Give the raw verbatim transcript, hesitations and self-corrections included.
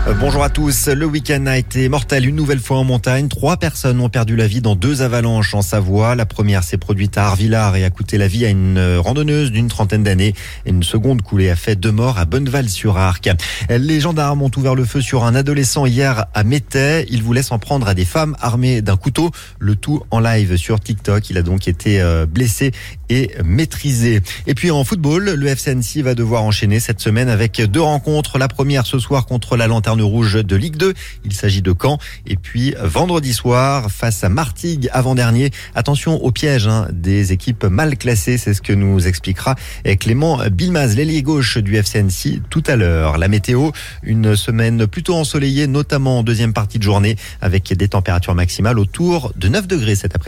Euh, Bonjour à tous. Le week-end a été mortel une nouvelle fois en montagne. Trois personnes ont perdu la vie dans deux avalanches en Savoie. La première s'est produite à Arvillard et a coûté la vie à une randonneuse d'une trentaine d'années. Et une seconde coulée a fait deux morts à Bonneval-sur-Arc. Les gendarmes ont ouvert le feu sur un adolescent hier à Métais. Il voulait s'en prendre à des femmes armées d'un couteau. Le tout en live sur TikTok. Il a donc été blessé et maîtrisé. Et puis en football, le F C Annecy va devoir enchaîner cette semaine avec deux rencontres. La première ce soir contre la Lanterne Rouge de Ligue deux. Il s'agit de Caen. Et puis vendredi soir face à Martigues avant-dernier. Attention au piège hein, des équipes mal classées. C'est ce que nous expliquera Clément Bilmaz, l'ailier gauche du F C Annecy tout à l'heure. La météo, une semaine plutôt ensoleillée, notamment en deuxième partie de journée avec des températures maximales autour de neuf degrés cet après-midi.